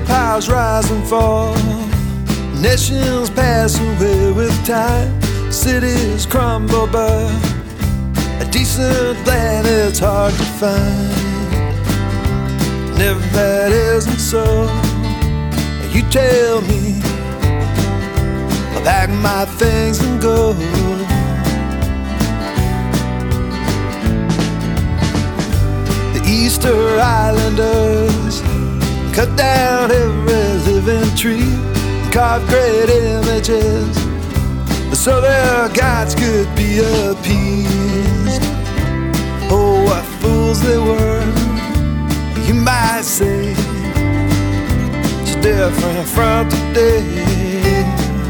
Empires rise and fall, nations pass away with time, cities crumble, but a decent planet's hard to find. And if that isn't so, you tell me, I'll pack my things and go. The Easter Islanders cut down every living tree, carved great images so their gods could be appeased. Oh, what fools they were, you might say. It's different from today.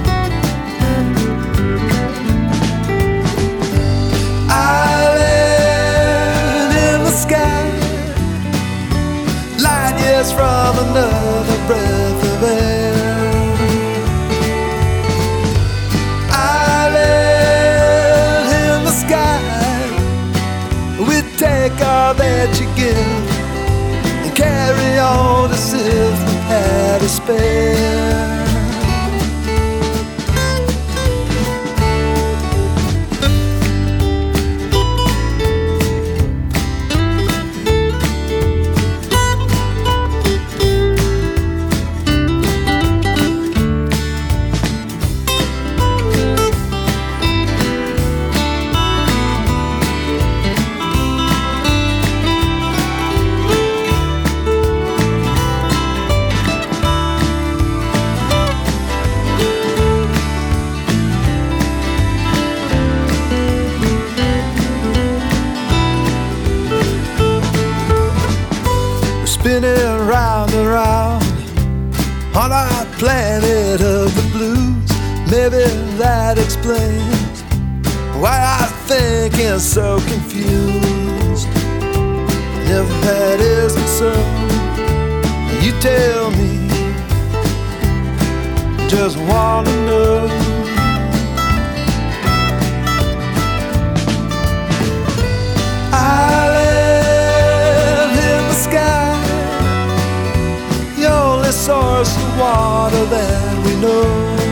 Island in the sky, light years from another breath of air. Island in the sky, we take all that you give and carry on as if we had a spare. Spinning round and round on our planet of the blues. Maybe that explains why our thinking so confused. And if that isn't so, you tell me, just wanna know. Island in the sky, source of water that we know.